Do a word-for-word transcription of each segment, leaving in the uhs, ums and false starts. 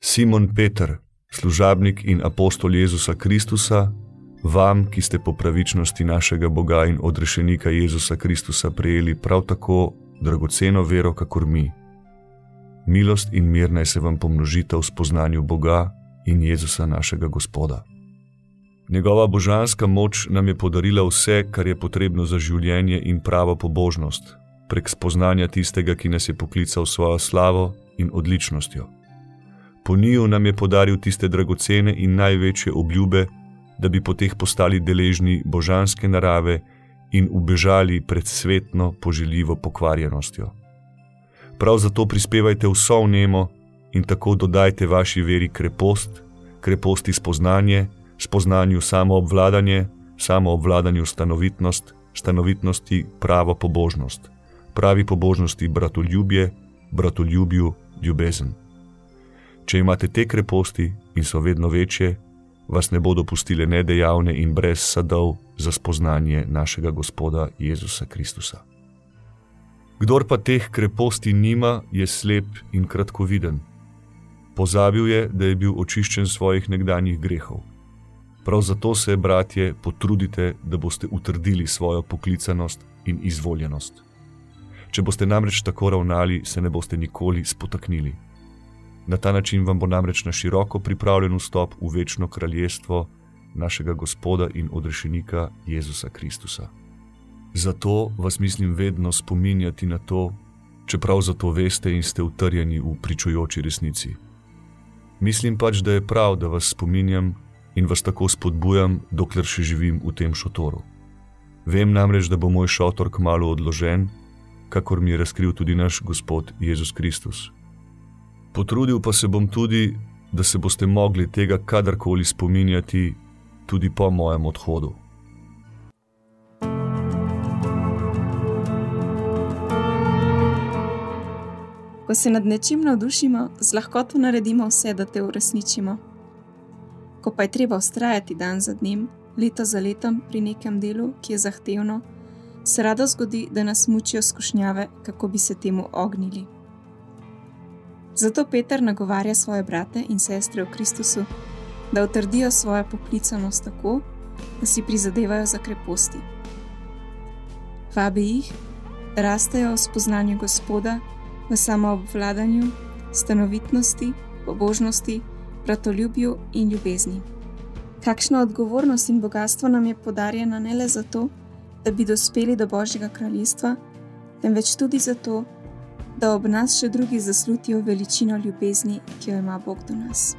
Simon Peter, služabnik in apostol Jezusa Kristusa, vam, ki ste po pravičnosti našega Boga in odrešenika Jezusa Kristusa prejeli prav tako dragoceno vero, kakor mi. Milost in mir naj se vam pomnožita v spoznanju Boga in Jezusa našega Gospoda. Njegova božanska moč nam je podarila vse, kar je potrebno za življenje in pravo pobožnost, prek spoznanja tistega, ki nas je poklical v svojo slavo in odličnostjo. Po njiju nam je podaril tiste dragocene in največje obljube, da bi po teh postali deležni božanske narave in ubežali pred svetno poželjivo pokvarjenostjo. Prav zato prispevajte vso vnemo in tako dodajte vaši veri krepost, kreposti spoznanje, spoznanju samoobvladanje, samoobvladanju stanovitnost, stanovitnosti pravo pobožnost, pravi pobožnosti bratoljubje, bratoljubju ljubezen. Če imate te kreposti in so vedno večje, vas ne bodo pustile nedejavne in brez sadov za spoznanje našega Gospoda Jezusa Kristusa. Kdor pa teh kreposti nima, je slep in kratkoviden. Pozabil je, da je bil očiščen svojih nekdanjih grehov. Prav zato se, bratje, potrudite, da boste utrdili svojo poklicanost in izvoljenost. Če boste namreč tako ravnali, se ne boste nikoli spotaknili. Na ta način vam bo namreč na široko pripravljen vstop v večno kraljestvo našega Gospoda in odrešenika Jezusa Kristusa. Zato vas mislim vedno spominjati na to, čeprav za to veste in ste utrjeni v pričujoči resnici. Mislim pač, da je prav, da vas spominjam in vas tako spodbujam, dokler še živim v tem šotoru. Vem namreč, da bo moj šotor kmalu odložen, kakor mi je razkril tudi naš Gospod Jezus Kristus. Potrudil pa se bom tudi, da se boste mogli tega kadarkoli spominjati tudi po mojem odhodu. Ko se nad nečim navdušimo, z lahkoto naredimo vse, da te uresničimo. Ko pa je treba vztrajati dan za dnem, leto za letom pri nekem delu, ki je zahtevno, se rado zgodi, da nas mučijo skušnjave, kako bi se temu ognili. Zato Peter nagovarja svoje brate in sestre v Kristusu, da utrdijo svojo poklicanost tako, da si prizadevajo za kreposti. Vabi jih, da rastejo v spoznanju Gospoda, v samoobvladanju, stanovitnosti, pobožnosti, bratoljubju in ljubezni. Kakšna odgovornost in bogastvo nam je podarjena ne le zato, da bi dospeli do Božjega kraljestva, temveč tudi zato, da ob nas še drugi zaslutijo veličino ljubezni, ki jo ima Bog do nas.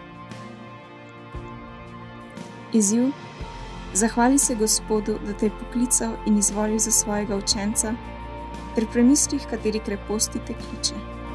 Izziv: zahvali se Gospodu, da te je poklical in izvolil za svojega učenca, ter premisli, kateri kreposti te kliče.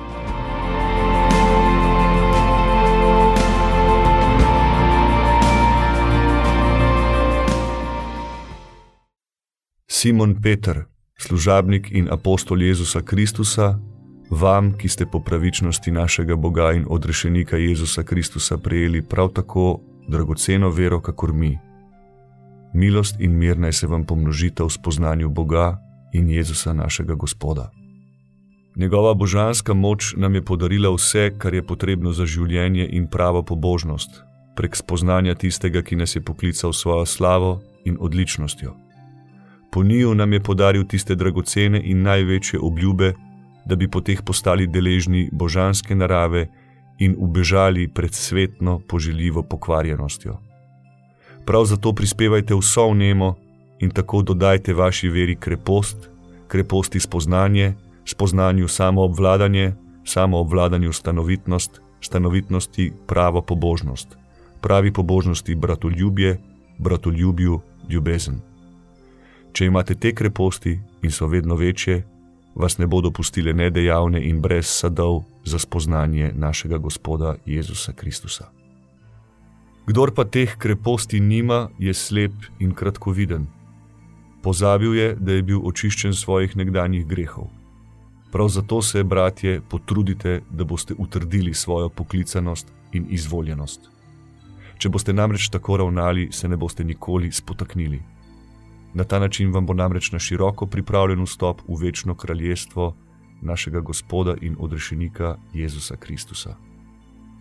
Simon Peter, služabnik in apostol Jezusa Kristusa, vam, ki ste po pravičnosti našega Boga in odrešenika Jezusa Kristusa prejeli prav tako dragoceno vero, kakor mi. Milost in mir naj se vam pomnožita v spoznanju Boga in Jezusa našega Gospoda. Njegova božanska moč nam je podarila vse, kar je potrebno za življenje in pravo pobožnost, prek spoznanja tistega, ki nas je poklical v svojo slavo in odličnostjo. Po njiju nam je podaril tiste dragocene in največje obljube, da bi po teh postali deležni božanske narave in ubežali pred svetno poželjivo pokvarjenostjo. Prav zato prispevajte vso vnemo in tako dodajte vaši veri krepost, kreposti spoznanje, spoznanju samoobvladanje, samoobvladanju stanovitnost, stanovitnosti pravo pobožnost, pravi pobožnosti bratoljubje, bratoljubju ljubezen. Če imate te kreposti in so vedno večje, vas ne bodo pustile nedejavne in brez sadov za spoznanje našega Gospoda Jezusa Kristusa. Kdor pa teh kreposti nima, je slep in kratkoviden. Pozabil je, da je bil očiščen svojih nekdanjih grehov. Prav zato se, bratje, potrudite, da boste utrdili svojo poklicanost in izvoljenost. Če boste namreč tako ravnali, se ne boste nikoli spotaknili. Na ta način vam bo namreč na široko pripravljen vstop v večno kraljestvo našega Gospoda in odrešenika Jezusa Kristusa.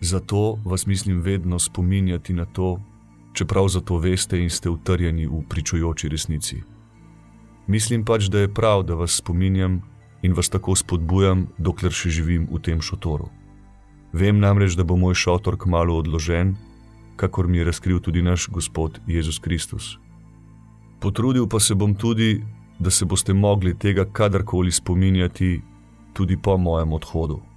Zato vas mislim vedno spominjati na to, čeprav za to veste in ste utrjeni v pričujoči resnici. Mislim pač, da je prav, da vas spominjam in vas tako spodbujam, dokler še živim v tem šotoru. Vem namreč, da bo moj šotor kmalu odložen, kakor mi je razkril tudi naš Gospod Jezus Kristus. Potrudil pa se bom tudi, da se boste mogli tega kadarkoli spominjati tudi po mojem odhodu.